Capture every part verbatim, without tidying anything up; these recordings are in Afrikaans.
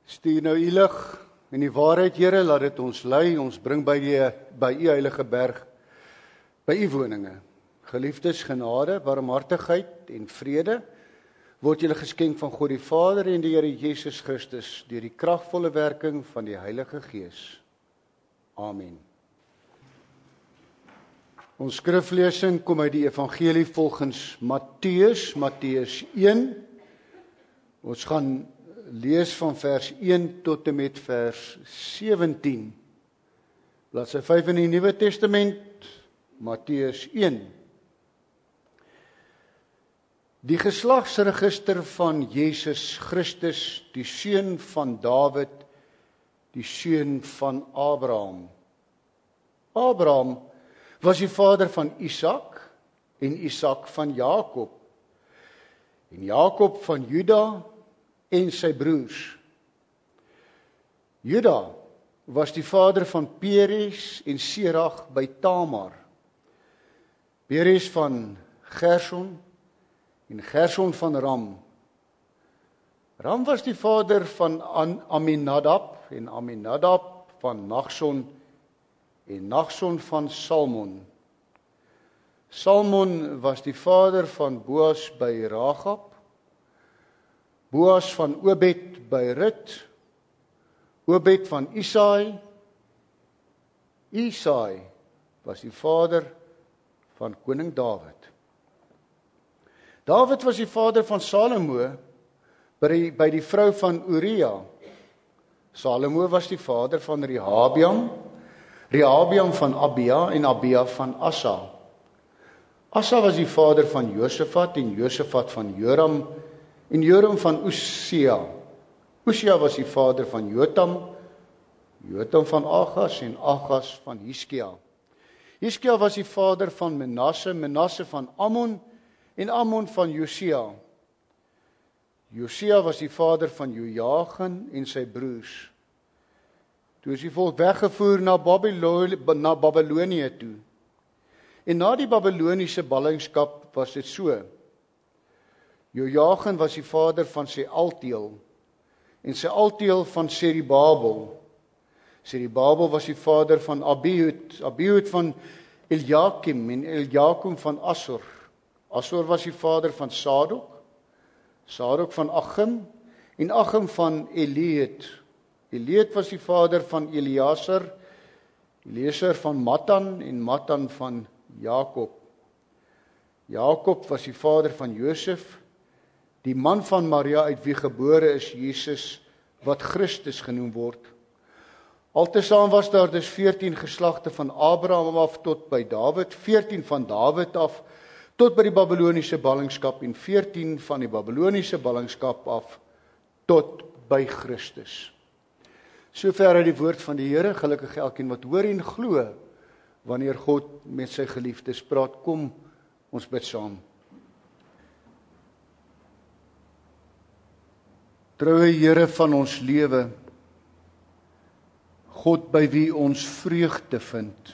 Stuur nou u lig en die waarheid, Here, laat dit ons lei, ons bring by die by u heilige berg, by u woninge. Geliefdes, genade, barmhartigheid en vrede word julle geskenk van God die Vader en die Here Jesus Christus deur die kragvolle werking van die Heilige Gees. Amen. Ons skriflesing kom uit die evangelie volgens Matteus, Matteus een. Ons gaan lees van vers een tot en met vers sewentien. Bladsy vyf in die Nuwe Testament, Matteus een. Die geslagsregister van Jesus Christus, die seun van Dawid, die seun van Abraham. Abraham was die vader van Isak en Isak van Jakob. En Jakob van Juda en sy broers. Juda was die vader van Peres en Serach by Tamar. Peres van Gerson en Gerson van Ram. Ram was die vader van Aminadab en Aminadab van Nachson en Nachson van Salmon. Salmon was die vader van Boas by Ragab, Boas van Obed by Rut, Obed van Isai, Isai was die vader van koning Dawid. Dawid was die vader van Salomo by die, by die vrou van Uria. Salomo was die vader van Rehabiam, Rehabiam van Abia en Abia van Asa. Asa was die vader van Josafat en Josafat van Joram en Joram van Usia. Usia was die vader van Jotam, Jotam van Agas en Agas van Hiskia. Hiskia was die vader van Manasse, Manasse van Ammon en Ammon van Josia. Josia was die vader van Jojagen en sy broers. Toe is die volk weggevoer na Babylonië, na Babylonië toe. En na die Babyloniese ballingskap was dit so. Jojagen was die vader van Sealtiel en Sealtiel van Serubabel. Serubabel was die vader van Abiud, Abiud van Eliakim en Eliakim van Assor. Assor was die vader van Sadok, Sadok van Achim en Achim van Elied. Elied was die vader van Eleazar, Eleazar van Matan en Matan van Jakob. Jakob was die vader van Josef, die man van Maria uit wie gebore is Jesus, wat Christus genoem word. Altesaam was daar dus veertien geslagte van Abraham af tot by Dawid, veertien van Dawid af tot by die Babyloniese ballingskap en veertien van die Babyloniese ballingskap af tot by Christus. Sover uit die woord van die Here, gelukkig elkeen wat hoor en glo, wanneer God met sy geliefdes praat. Kom, ons bid saam. Troue Here van ons lewe, God by wie ons vreugde vind.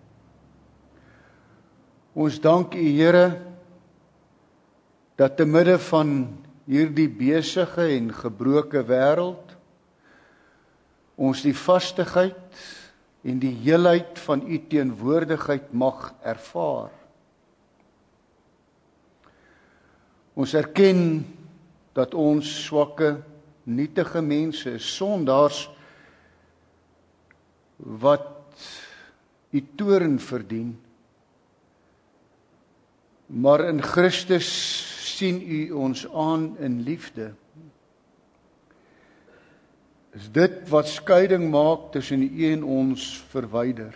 Ons dank U, Here, dat te midde van hierdie besige en gebroke wêreld ons die vastigheid en die heelheid van U teenwoordigheid mag ervaar. Ons erken dat ons swakke, nietige mense is, sondaars wat U toorn verdien. Maar in Christus sien U ons aan in liefde. Is dit wat skeiding maak tussen U en ons verwyder.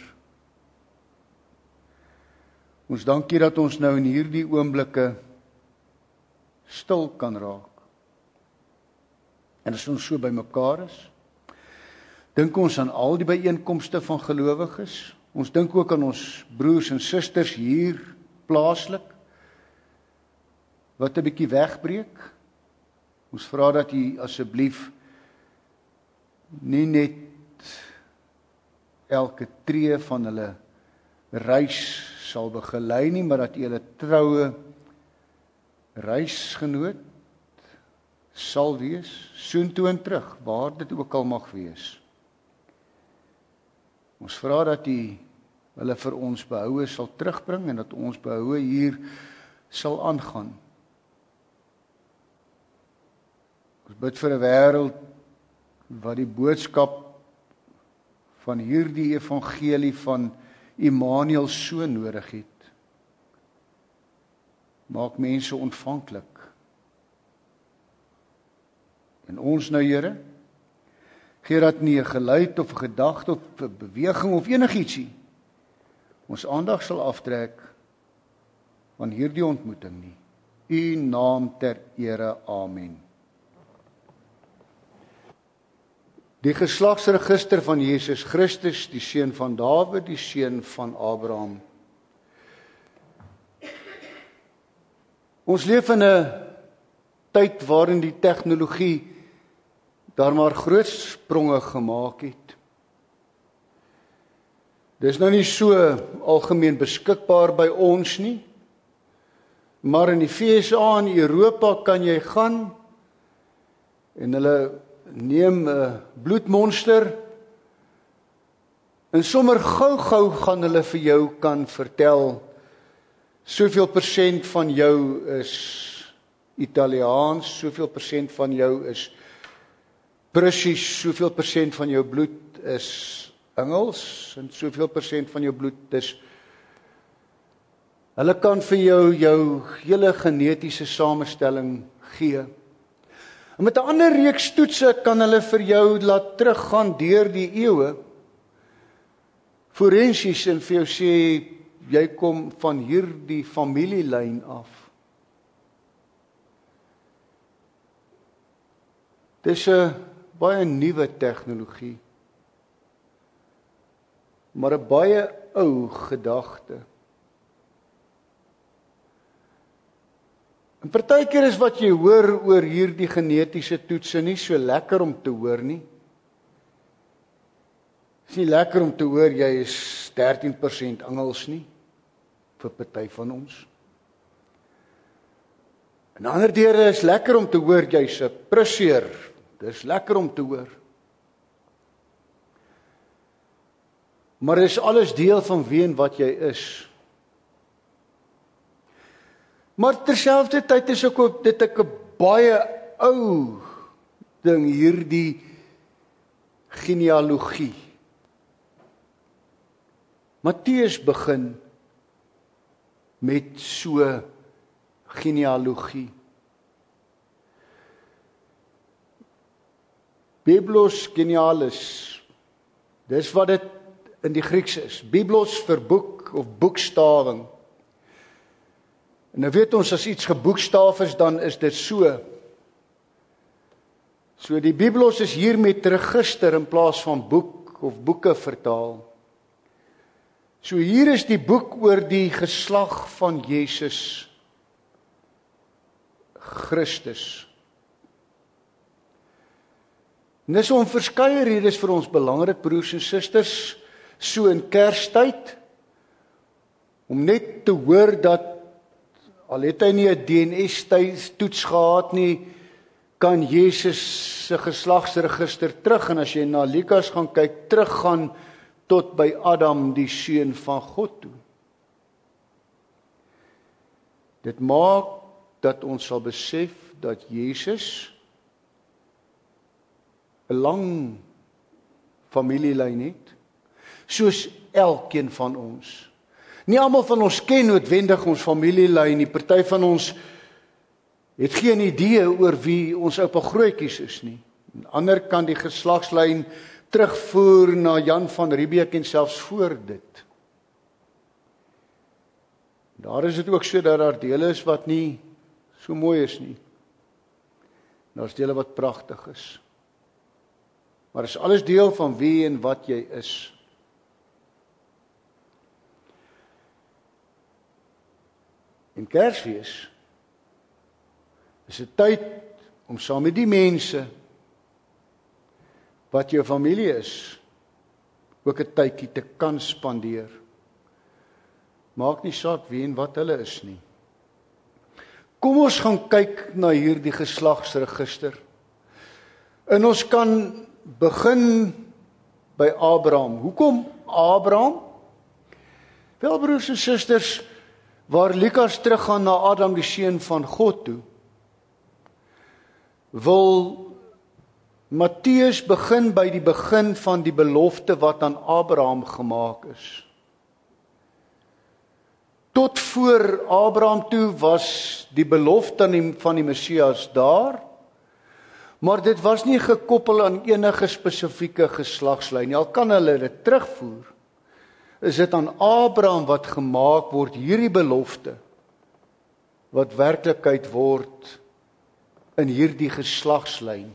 Ons dank U dat ons nou in hierdie oomblikke stil kan raak. En as ons so by mekaar is, dink ons aan al die byeenkomste van gelowiges. Ons dink ook aan ons broers en susters hier plaaslik, wat 'n bietjie wegbreek. Ons vra dat U asseblief nie net elke tree van hulle reis sal begelei nie, maar dat U hulle troue reisgenoot sal wees, soontoe en terug, waar dit ook al mag wees. Ons vra dat U hulle vir ons behoue sal terugbring en dat ons behoue hier sal aangaan. Ons bid vir 'n wêreld wat die boodskap van hierdie evangelie van Immanuel so nodig het. Maak mense ontvanklik. En ons nou, Here, gee dat nie 'n geluid of 'n gedagte of 'n beweging of enigietsie ons aandag sal aftrek van hierdie ontmoeting nie. U naam ter ere. Amen. Die geslagsregister van Jesus Christus, die seun van Dawid, die seun van Abraham. Ons leef in 'n tyd waarin die tegnologie daar maar groot spronge gemaak het. Dis nou nie so algemeen beskikbaar by ons nie, maar in die V S A en Europa kan jy gaan en hulle neem 'n bloedmonster en sommer gou-gou gaan hulle vir jou kan vertel soveel persent van jou is Italiaans, soveel persent van jou is Prussies, soveel persent van jou bloed is Engels en soveel persent van jou bloed is. Hulle kan vir jou jou hele genetiese samestelling gee. En met 'n ander reeks toetse kan hulle vir jou laat teruggaan deur die eeue, forensies, en vir jou sê jy kom van hierdie familielyn af. Dis 'n baie nuwe tegnologie, maar 'n baie ou gedagte. En partykeer is wat jy hoor oor hierdie genetiese toetse nie so lekker om te hoor nie. Is nie lekker om te hoor jy is dertien persent Engels nie, vir party van ons. En ander dele is lekker om te hoor jy's 'n Prussier. Dis lekker om te hoor. Maar dis alles deel van wie en wat jy is. Maar terselfdertyd is ook dit 'n baie ou ding, hierdie genealogie. Matteus begin met so genealogie. Biblos genealis, dis wat dit in die Grieks is. Biblos vir boek of boekstawing. En nou weet ons, as iets geboekstaaf is, dan is dit so. So die Biblos is hier met register in plaas van boek of boeke vertaal. So hier is die boek oor die geslag van Jesus Christus. En dis om verskeie redes vir ons belangrik, broers en susters, so in Kerstyd, om net te hoor dat, al het hy nie 'n D N S-toets gehad nie, kan Jesus se geslagsregister terug, en as jy na Lukas gaan kyk, teruggaan tot by Adam, die seun van God toe. Dit maak dat ons sal besef dat Jesus 'n lang familielyn het, soos elkeen van ons. Nie almal van ons ken noodwendig ons familielyn nie. Party van ons het geen idee oor wie ons oupa grootjies is nie. En ander kan die geslagslyn terugvoer na Jan van Riebeeck en selfs voor dit. Daar is dit ook so dat daar dele is wat nie so mooi is nie. Daar's dele wat pragtig is. Maar is alles deel van wie en wat jy is. En Kersfees is 'n tyd om saam met die mense wat jou familie is, ook 'n tydjie te kan spandeer. Maak nie saak wie en wat hulle is nie. Kom ons gaan kyk na hierdie geslagsregister. En ons kan begin by Abraham. Hoekom Abraham? Wel, broers en susters, waar Lukas teruggaan na Adam die seun van God toe, wil Matteus begin by die begin van die belofte wat aan Abraham gemaak is. Tot voor Abraham toe was die belofte van die Messias daar, maar dit was nie gekoppel aan enige spesifieke geslagslyn nie. Al kan hulle dit terugvoer, is dit aan Abraham wat gemaak word, hierdie belofte, wat werklikheid word in hierdie geslagslyn.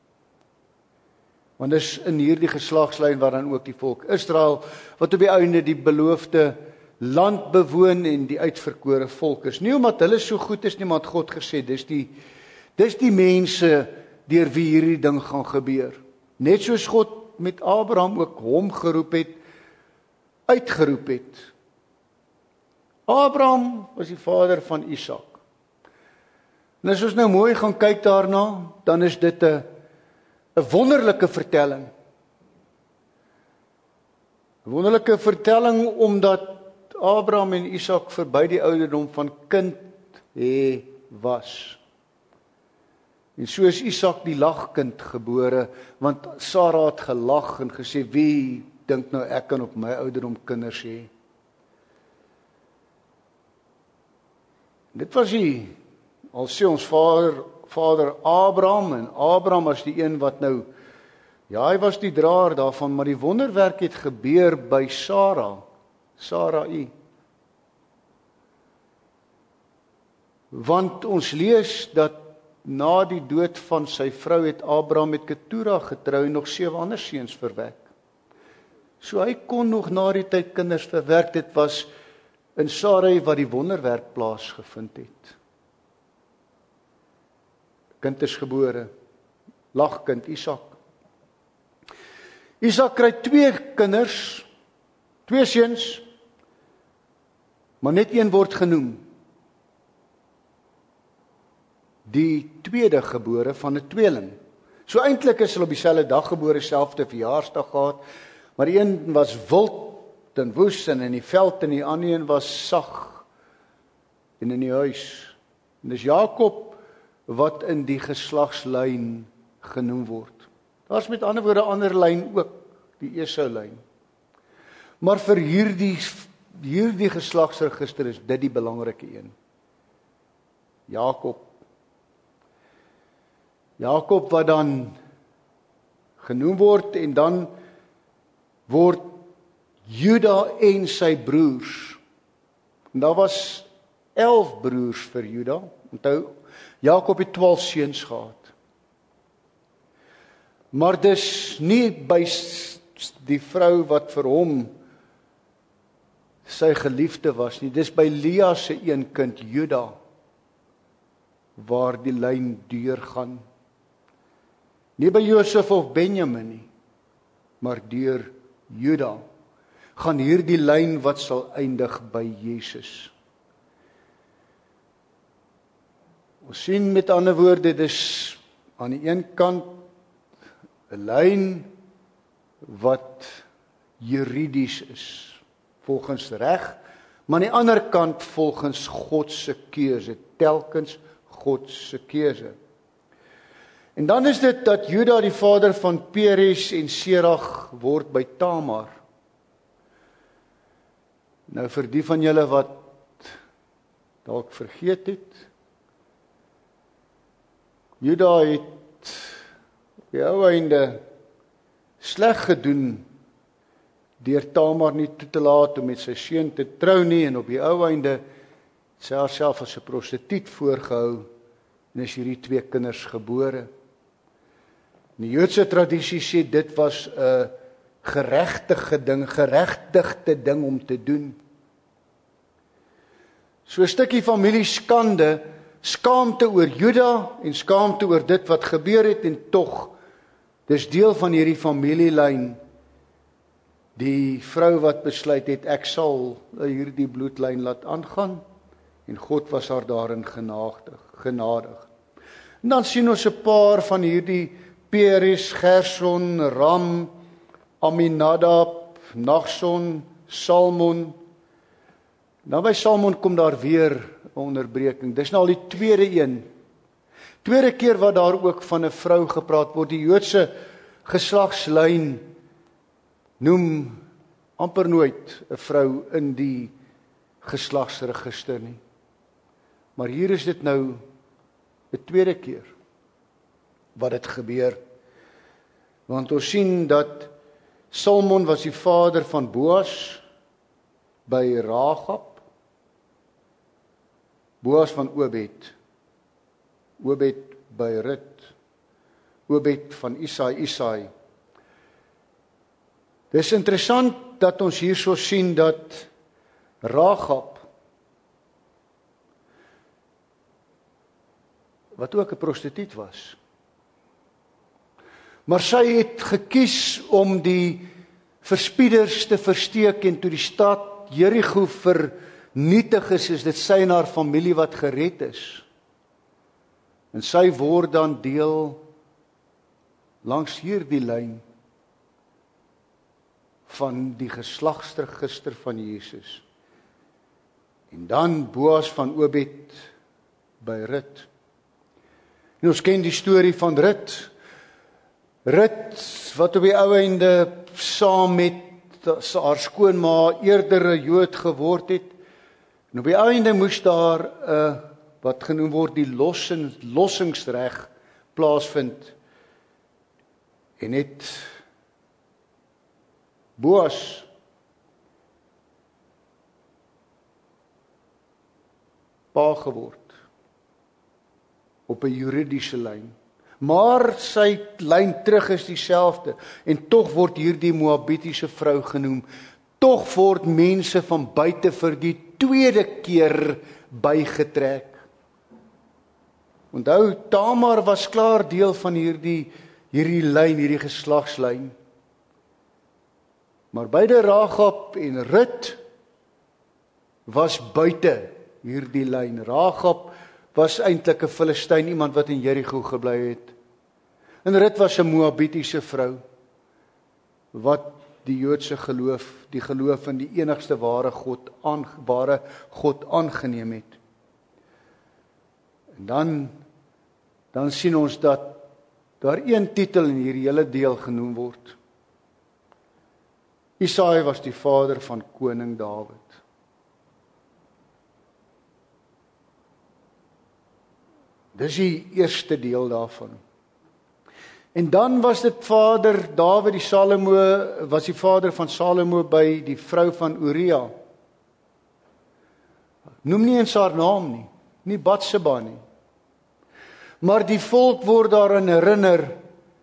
Want dis in hierdie geslagslyn waar dan ook die volk Israel, wat op die einde die beloofde land bewoon en die uitverkore volk is. Nie omdat hulle so goed is nie, maar God gesê, dis die, dis die mense deur wie hierdie ding gaan gebeur. Net soos God met Abraham ook hom geroep het, uitgeroep het. Abraham was die vader van Isak. En as ons nou mooi gaan kyk daarna, dan is dit 'n 'n wonderlike vertelling. 'n Wonderlike vertelling omdat Abraham en Isak verby die ouderdom van kind hê was. En so is Isak die lagkind gebore, want Sara het gelag en gesê, wie dink nou ek kan op my ouderdom kinders hê? Dit was hy, al sê ons vader, vader Abraham, en Abraham was die een wat nou, ja, hy was die draer daarvan, maar die wonderwerk het gebeur by Sara, Sarai. Want ons lees dat na die dood van sy vrou het Abraham met Ketura getrou en nog sewe ander seuns verwek. So hy kon nog na die tyd kinders verwek. Dit was in Sarai wat die wonderwerk plaasgevind het. Kind is gebore, lagkind Isak. Isak kry twee kinders, twee seuns, maar net een word genoem. Die tweede gebore van 'n tweeling. So eintlik is hulle op dieselfde dag gebore, selfde verjaarsdag gehad, maar die een was wild en woes en in die veld en die ander een was sag en in die huis. En dis Jakob wat in die geslagslyn genoem word. Daar's met ander woorde 'n ander lyn ook, die Esau lyn. Maar vir hierdie hierdie geslagsregister is dit die belangrike een. Jakob. Jakob wat dan genoem word en dan word Juda en sy broers. En daar was elf broers vir Juda. Onthou, Jakob het twaalf seuns gehad. Maar dis nie by die vrou wat vir hom sy geliefde was nie. Dis by Lea se een kind Juda waar die lyn deurgaan. Nie by Josef of Benjamin nie, maar deur Juda gaan hierdie lyn wat sal eindig by Jesus. Ons sien met ander woorde, dis aan die een kant 'n lyn wat juridies is, volgens reg, maar aan die ander kant volgens God se keuse, telkens God se keuse. En dan is dit dat Juda die vader van Peres en Serag word by Tamar. Nou vir die van julle wat dalk vergeet het, Juda het op die ou einde sleg gedoen deur Tamar nie toe te laat om met sy seun te trou nie, en op die ou einde het sy haarself as 'n prostituut voorgehou en is hierdie twee kinders gebore. Die Joodse tradisie sê dit was 'n geregtige ding, geregtigde ding om te doen. So 'n stukkie familieskande, skaamte oor Juda en skaamte oor dit wat gebeur het, en tog, dis deel van hierdie familielyn, die vrou wat besluit het, ek sal hierdie bloedlyn laat aangaan, En God was haar daarin genadig, genadig. En dan sien ons 'n paar van hierdie Peres, Gerson, Ram, Aminadab, Nagson, Salmon. Nou by Salmon kom daar weer 'n onderbreking. Dis nou al die tweede een. Tweede keer wat daar ook van 'n vrou gepraat word. Die Joodse geslagslyn noem amper nooit 'n vrou in die geslagsregister nie. Maar hier is dit nou 'n tweede keer wat dit gebeur. Want ons sien dat Salmon was die vader van Boas by Ragab. Boas van Obed. Obed by Rut. Obed van Isai, Isai. Dis interessant dat ons hierso sien dat Ragab, wat ook 'n prostituut was, maar sy het gekies om die verspieders te versteek en toe die stad Jerigo vernietig is, is dit sy en haar familie wat gered is. En sy word dan deel langs hierdie lyn van die geslagsregister van Jesus. En dan Boas van Obed by Rut. En ons ken die storie van Rut. Rut wat op die ou einde saam met haar skoonma eerder 'n Jood geword het. En op die ou einde moes daar 'n uh, wat genoem word die lossing, lossingsreg plaasvind. En het Boas pa geword op 'n juridiese lyn. Maar sy lyn terug is dieselfde en tog word hierdie Moabitiese vrou genoem. Tog word mense van buite vir die tweede keer bygetrek. Onthou, Tamar was klaar deel van hierdie hierdie lyn, hierdie geslagslyn. Maar beide Ragab en Rut was buite hierdie lyn. Ragab was eintlik 'n Filistyn, iemand wat in Jerigo gebly het. En Rut was 'n Moabitiese vrou wat die Joodse geloof, die geloof in die enigste ware God aan ware God aangeneem het. En dan dan sien ons dat daar een titel in hierdie hele deel genoem word. Isai was die vader van koning Dawid. Dis die eerste deel daarvan. En dan was dit vader Dawid, die Salomo, was die vader van Salomo by die vrou van Uria. Noem nie eens haar naam nie, nie Batseba nie. Maar die volk word daaraan herinner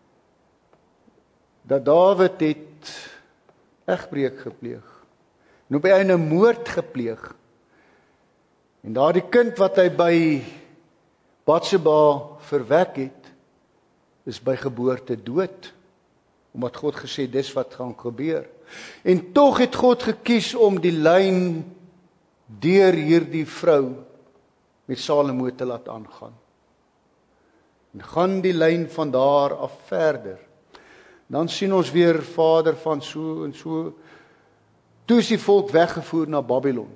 dat Dawid het egbreek gepleeg. En op die einde moord gepleeg. En daardie kind wat hy by Batseba verwek het, is by geboorte dood, omdat God gesê dis wat gaan gebeur. En tog het God gekies om die lyn deur hierdie vrou met Salomo te laat aangaan. En gaan die lyn van daar af verder. Dan sien ons weer vader van so en so. Toe is die volk weggevoer na Babylon.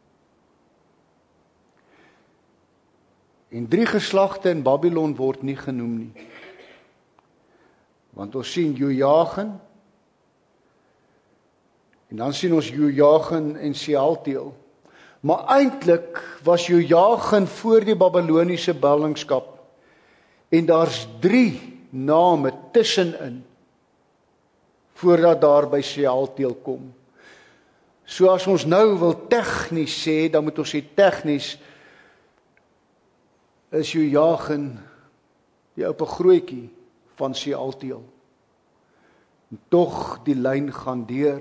En drie geslagte in Babylon word nie genoem nie. Want ons sien Jojagin, en dan sien ons Jojagin en Sealtiel. Maar eintlik was Jojagin voor die Babyloniese ballingskap, en daar's drie name tussenin, voordat daar by Sealtiel kom. So as ons nou wil tegnies sê, dan moet ons sê tegnies, is Jojagin die oupa grootjie van Sealtiel. En tog die lyn gaan deur.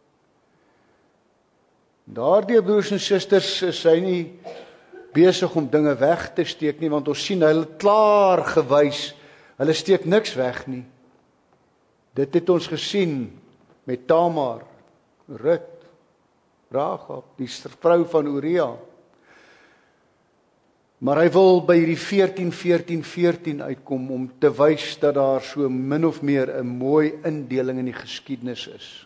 Daardie broers en susters is hy nie besig om dinge weg te steek nie, want ons sien hulle klaar gewys, hulle steek niks weg nie. Dit het ons gesien met Tamar, Rut, Ragab, die vrou van Uria. Maar hy wil by hierdie veertien, veertien, veertien uitkom om te wys dat daar so min of meer 'n mooi indeling in die geskiedenis is.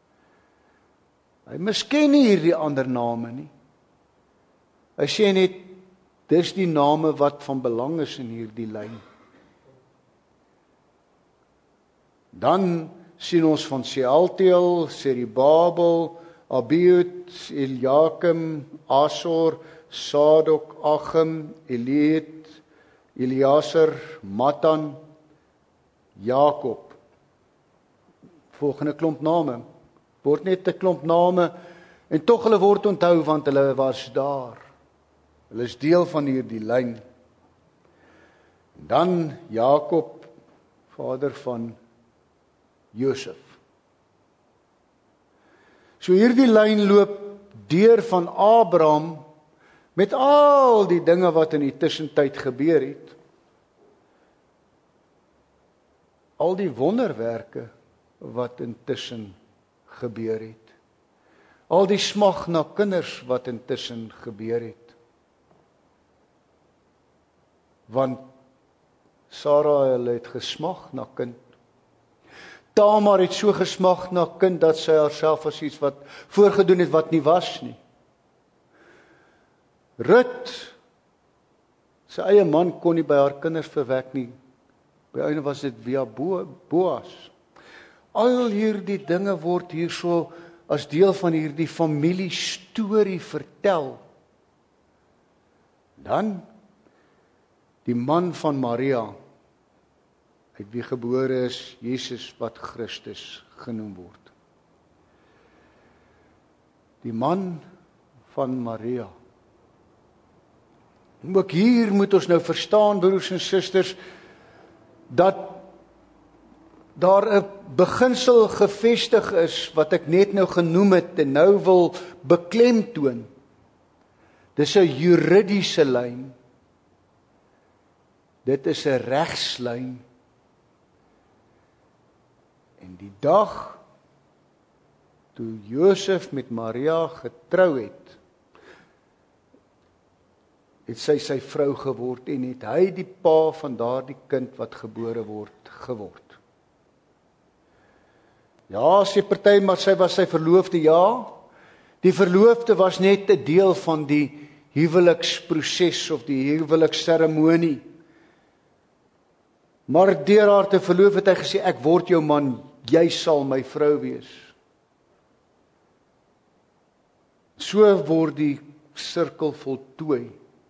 Hy misken nie hierdie ander name nie. Hy sê net, dis die name wat van belang is in hierdie lyn. Dan sien ons van Sealtiel, Serubabel, Abiud, Eliakim, Asor, Sadok, Achim, Eliud, Eliaser, Matan, Jakob. Volgende klomp name. Word net 'n klomp name en tog hulle word onthou want hulle was daar. Hulle is deel van hierdie lyn. Dan Jakob, vader van Josef. So hierdie lyn loop deur van Abraham met al die dinge wat in die tussentyd gebeur het. Al die wonderwerke wat intussen gebeur het. Al die smag na kinders wat intussen gebeur het. Want Sarah hulle het gesmag na kind. Tamar het so gesmag na kind dat sy haarself as iets wat voorgedoen het wat nie was nie. Rut, sy eie man kon nie by haar kinders verwek nie. By einde was dit via Bo- Boas. Al hierdie dinge word hierso as deel van hierdie familiestorie vertel. Dan die man van Maria, uit wie gebore is Jesus wat Christus genoem word. Die man van Maria. Ook hier moet ons nou verstaan, broers en susters, dat daar 'n beginsel gevestig is wat ek net nou genoem het en nou wil beklemtoon. Dis 'n juridiese lyn. Dit is 'n regslyn. En die dag toe Josef met Maria getrou het, het sy sy vrou geword en het hy die pa van daardie kind wat gebore word geword. Ja, sê party, maar sy was sy verloofde, ja. Die verloofde was net 'n deel van die huweliksproses of die huweliksseremonie. Maar deur haar te verloof het hy gesê, ek word jou man, jy sal my vrou wees. So word die sirkel voltooi.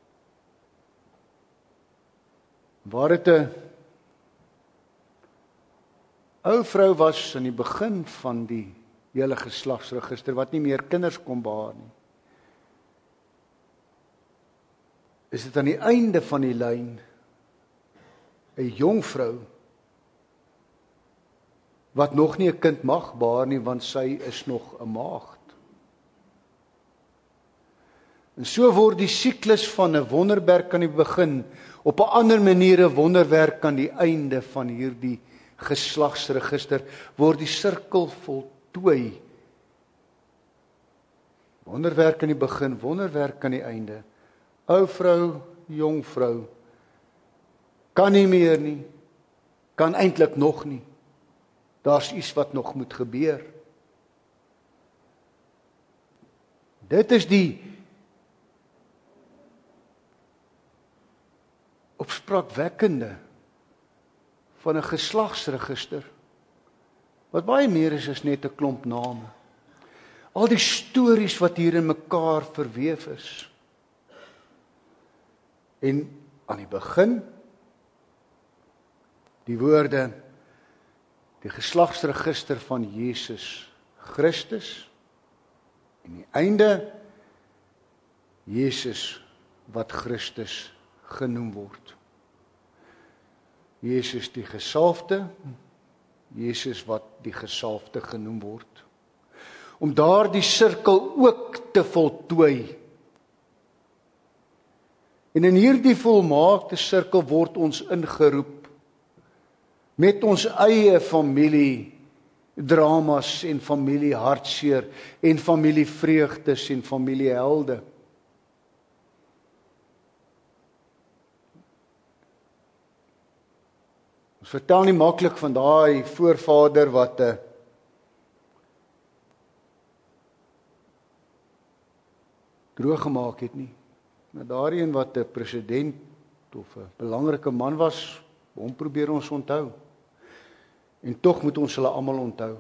Waar dit 'n ou vrou was aan die begin van die hele geslagsregister, wat nie meer kinders kon baar nie, is dit aan die einde van die lyn 'n jong vrou wat nog nie 'n kind mag baar nie, want sy is nog 'n maagd. En so word die siklus van 'n wonderwerk aan die begin, op 'n ander manier 'n wonderwerk aan die einde van hierdie geslagsregister, word die sirkel voltooi. Wonderwerk aan die begin, wonderwerk aan die einde. Ou vrou, jong vrou, kan nie meer nie, kan eintlik nog nie. Daar's iets wat nog moet gebeur. Dit is die opspraakwekkende van 'n geslagsregister, wat baie meer is as net 'n klomp name. Al die stories wat hier in mekaar verweef is. En aan die begin, die woorde, die geslagsregister van Jesus Christus, en die einde, Jesus wat Christus genoem word. Jesus die gesalfde, Jesus wat die gesalfde genoem word. Om daardie sirkel ook te voltooi. En in hierdie volmaakte sirkel word ons ingeroep met ons eie familie dramas en familie hartseer en familie vreugdes en familie helde. Ons vertel nie maklik van daai voorvader wat 'n droog gemaak het nie. Maar daardie een wat 'n president of 'n belangrike man was, hom probeer ons onthou. En tog moet ons hulle almal onthou.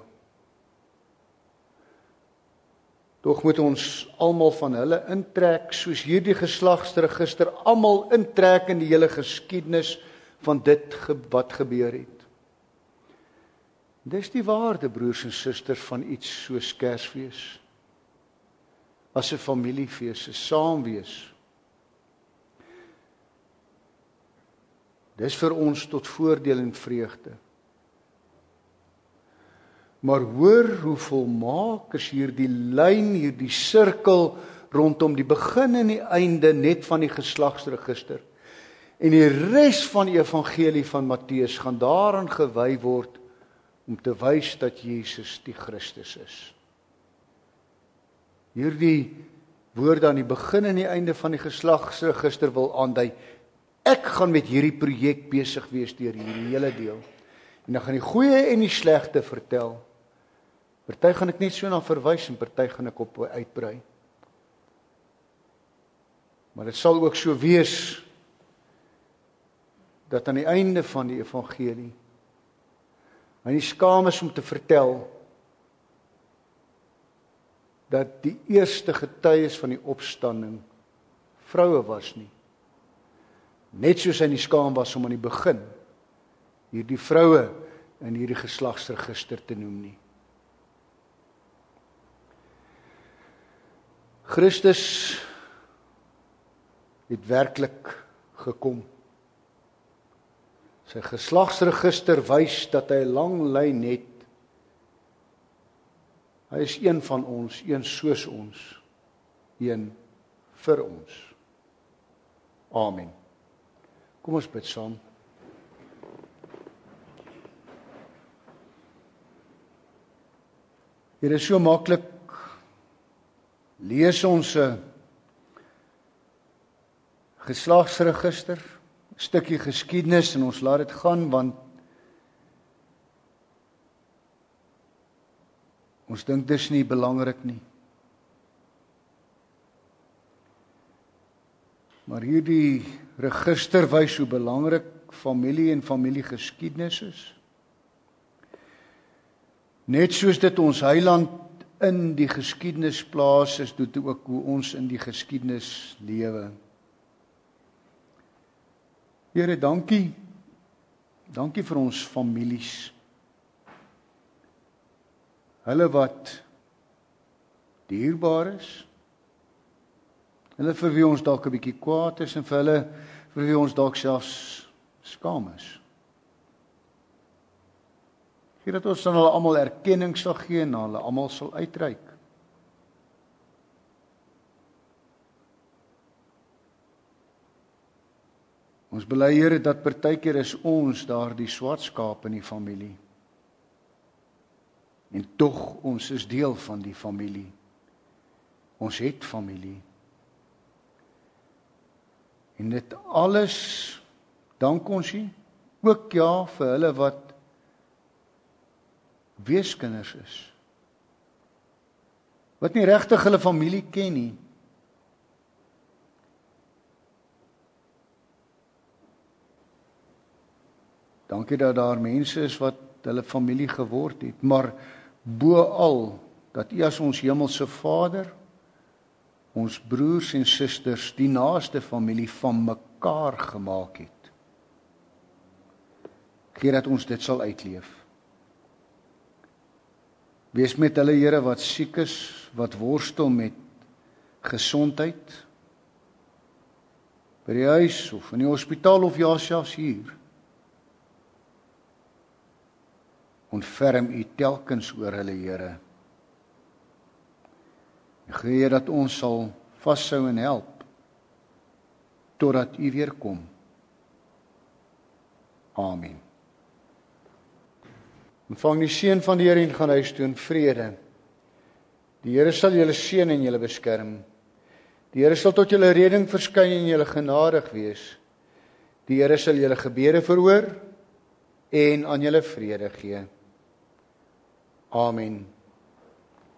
Tog moet ons almal van hulle intrek, soos hierdie geslagsregister almal intrek in die hele geskiedenis van dit wat gebeur het. Dis die waarde, broers en susters, van iets soos Kersfees. As 'n familiefees, 'n saamwees. Dis vir ons tot voordeel en vreugde. Maar hoor hoe volmaak is hierdie lyn, hierdie sirkel rondom die begin en die einde net van die geslagsregister. En die res van die evangelie van Matteus gaan daaraan gewy word om te wys dat Jesus die Christus is. Hierdie woorde aan die begin en die einde van die geslagsregister wil aandui, ek gaan met hierdie projek besig wees deur hierdie hele deel. En dan gaan die goeie en die slegte vertel. Party gaan ek net so na verwys en party gaan ek op uitbrei. Maar dit sal ook so wees dat aan die einde van die evangelie hy nie skaam is om te vertel dat die eerste getuies van die opstanding vroue was nie. Net soos hy nie skaam was om aan die begin hierdie vroue in hierdie geslagsregister te noem nie. Christus het werklik gekom. Sy geslagsregister wys dat hy 'n lang lyn het. Hy is een van ons, een soos ons, een vir ons. Amen. Kom ons bid saam. Hier is so maklik lees ons 'n geslagsregister, 'n stukkie geskiedenis en ons laat dit gaan want ons dink dis nie belangrik nie. Maar hierdie register wys hoe belangrik familie en familiegeskiedenis is. Net soos dit ons heiland in die geskiedenis plaas is, doet dit ook hoe ons in die geskiedenis lewe. Here, dankie. Dankie vir ons families. Hulle wat dierbaar is. Hulle vir wie ons dalk 'n bietjie kwaad is en vir hulle vir wie ons dalk selfs skaam is. Gee dat ons aan hulle almal erkenning sal gee en hulle almal sal uitreik. Ons bely, Here, dat partykeer is ons daardie swart skaap in die familie. En tog ons is deel van die familie. Ons het familie. En dit alles dank ons U, ook ja vir hulle wat weeskinders is. Wat nie regtig hulle familie ken nie. Dankie dat daar mense is wat hulle familie geword het, maar bo al dat U as ons hemelse Vader ons broers en susters, die naaste familie van mekaar gemaak het. Gee dat ons dit sal uitleef. Wees met hulle, Here, wat siek is, wat worstel met gesondheid, by die huis of in die hospitaal of ja, selfs hier. Ontferm U telkens oor hulle, Here. En gee dat ons sal vashou en help, totdat U weer kom. Amen. Ontvang die seën van die Here en gaan huis toe in vrede. Die Here sal julle seën en julle beskerm. Die Here sal tot julle reding verskyn en julle genadig wees. Die Here sal julle gebede verhoor en aan julle vrede gee. Amen.